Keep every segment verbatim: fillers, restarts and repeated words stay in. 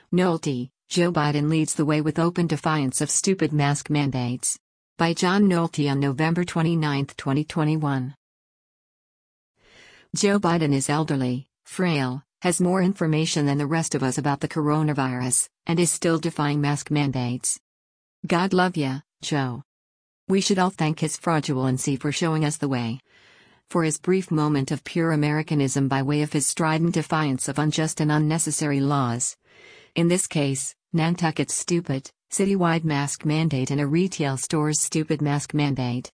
Nolte, Joe Biden leads the way with open defiance of stupid mask mandates. By John Nolte on November twenty-ninth, twenty twenty-one. Joe Biden is elderly, frail, has more information than the rest of us about the coronavirus, and is still defying mask mandates. God love ya, Joe. We should all thank his fraudulency for showing us the way. For his brief moment of pure Americanism by way of his strident defiance of unjust and unnecessary laws. In this case, Nantucket's stupid, citywide mask mandate and a retail store's stupid mask mandate.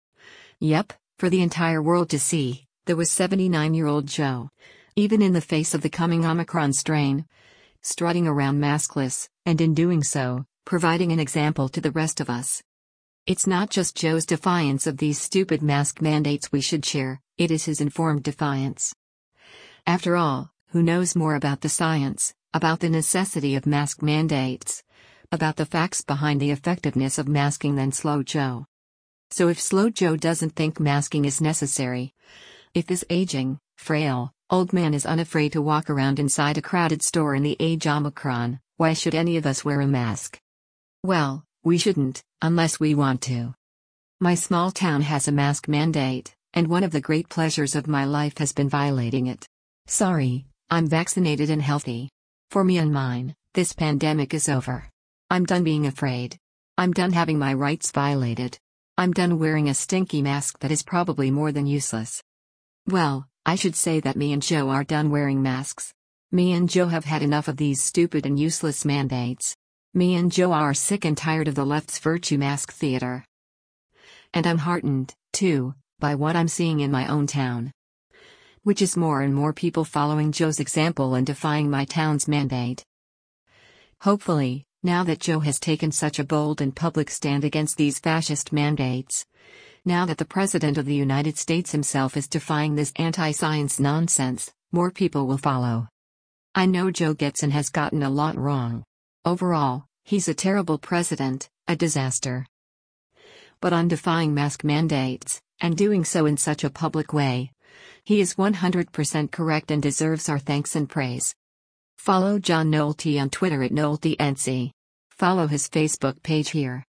Yep, for the entire world to see, there was seventy-nine-year-old Joe, even in the face of the coming Omicron strain, strutting around maskless, and in doing so, providing an example to the rest of us. It's not just Joe's defiance of these stupid mask mandates we should cheer, it is his informed defiance. After all, who knows more about the science, about the necessity of mask mandates, about the facts behind the effectiveness of masking than Slow Joe? So if Slow Joe doesn't think masking is necessary, if this aging, frail, old man is unafraid to walk around inside a crowded store in the age Omicron, why should any of us wear a mask? Well, we shouldn't, unless we want to. My small town has a mask mandate, and one of the great pleasures of my life has been violating it. Sorry, I'm vaccinated and healthy. For me and mine, this pandemic is over. I'm done being afraid. I'm done having my rights violated. I'm done wearing a stinky mask that is probably more than useless. Well, I should say that me and Joe are done wearing masks. Me and Joe have had enough of these stupid and useless mandates. Me and Joe are sick and tired of the left's virtue mask theater. And I'm heartened, too, by what I'm seeing in my own town. Which is more and more people following Joe's example and defying my town's mandate. Hopefully, now that Joe has taken such a bold and public stand against these fascist mandates, now that the President of the United States himself is defying this anti-science nonsense, more people will follow. I know Joe gets and has gotten a lot wrong. Overall, he's a terrible president, a disaster. But on defying mask mandates, and doing so in such a public way, he is one hundred percent correct and deserves our thanks and praise. Follow John Nolte on Twitter at NolteNC. Follow his Facebook page here.